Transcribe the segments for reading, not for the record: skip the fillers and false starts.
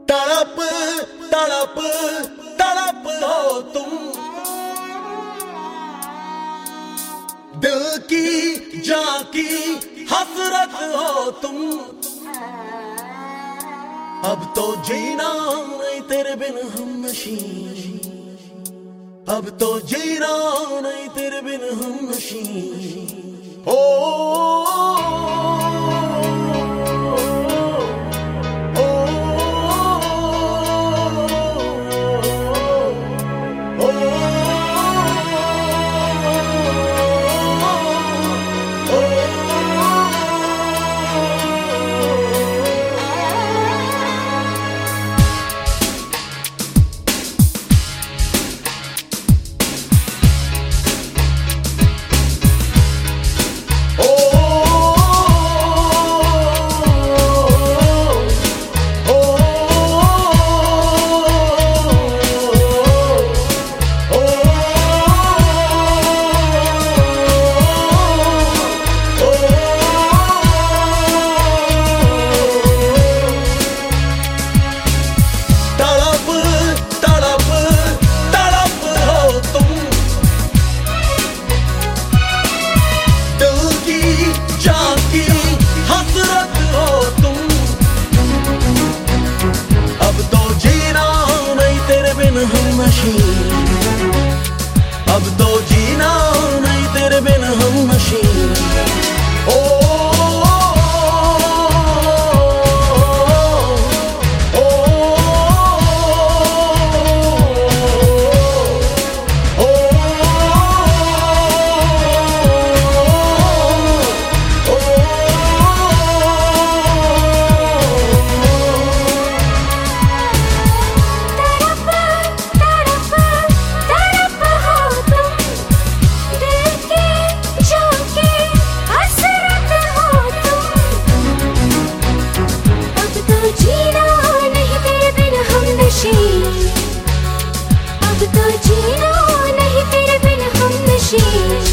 तड़प तड़प तड़प हो तुम, दिल की जान की हसरत हो तुम। अब तो जीना नहीं तेरे बिन हमनशी, अब तो जीना नहीं तेरे बिन हमनशी। ओ अब तो जीना नहीं तेरे बिन हमनशी। अब तो जीना नहीं तेरे बिन हमनशी।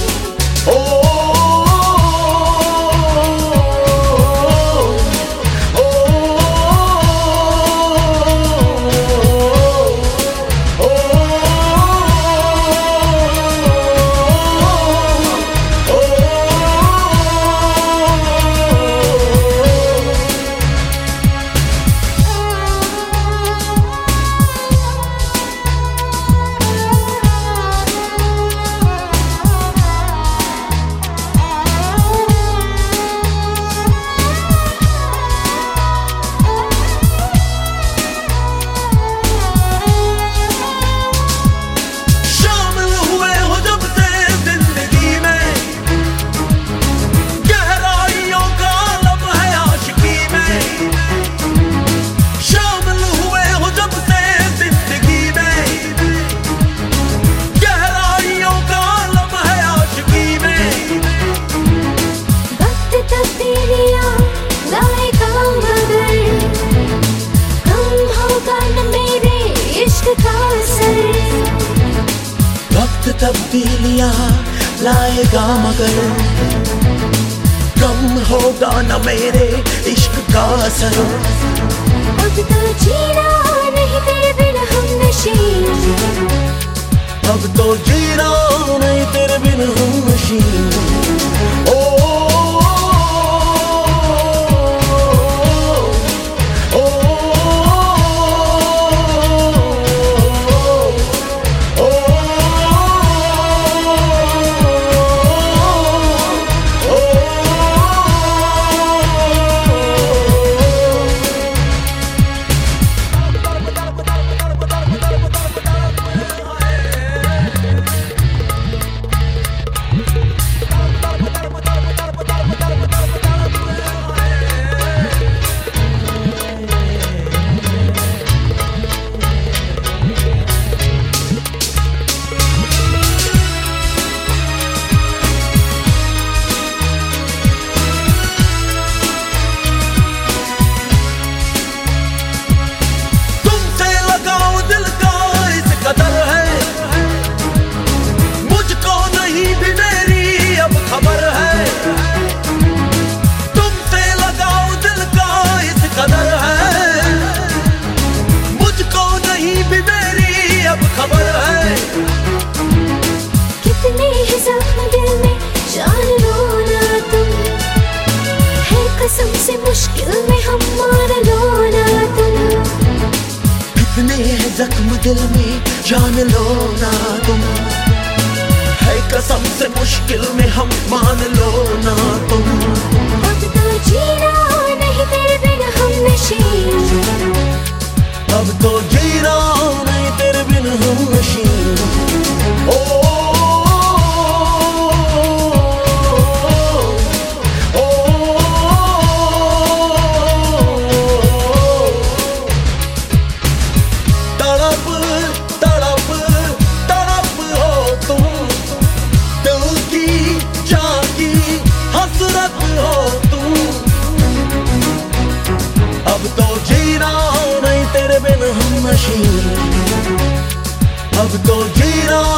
वक्त तब्दीलियां लाएगा मगर कम होगा न मेरे इश्क का असर। अब तो जीना नहीं तेरे बिन हमनशी, अब तो जीना नहीं तेरे बिन हमनशी। दिल में जान लो ना तुम, है कसम से मुश्किल में हम मान लो ना तुम। अब तो जीना नहीं तेरे बिना हमनशीं, अब तो जीना नहीं तेरे बिन हमनशीं। ओ अब तो जीना नहीं तेरे बिन हमनशीं, अब तो जीना